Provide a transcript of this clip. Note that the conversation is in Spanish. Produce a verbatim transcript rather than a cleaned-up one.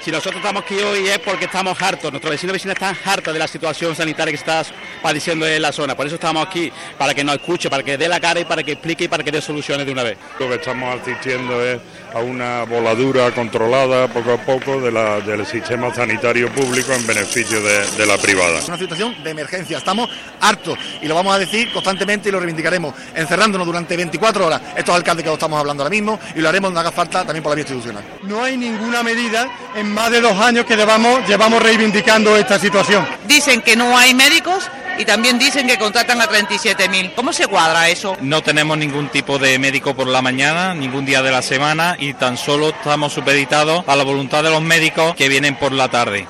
Si nosotros estamos aquí hoy es porque estamos hartos, nuestros vecinos y vecinas están hartos de la situación sanitaria que se está padeciendo en la zona. Por eso estamos aquí, para que nos escuche, para que dé la cara y para que explique y para que dé soluciones de una vez. Lo que estamos asistiendo es a una voladura controlada poco a poco de la, del sistema sanitario público en beneficio de, de la privada. Es una situación de emergencia, estamos hartos y lo vamos a decir constantemente y lo reivindicaremos, encerrándonos durante veinticuatro horas estos alcaldes que lo estamos hablando ahora mismo, y lo haremos donde haga falta también por la vía institucional. No hay ninguna medida en más de dos años que llevamos, llevamos reivindicando esta situación. Dicen que no hay médicos y también dicen que contratan a treinta y siete mil. ¿Cómo se cuadra eso? No tenemos ningún tipo de médico por la mañana, ningún día de la semana, y tan solo estamos supeditados a la voluntad de los médicos que vienen por la tarde.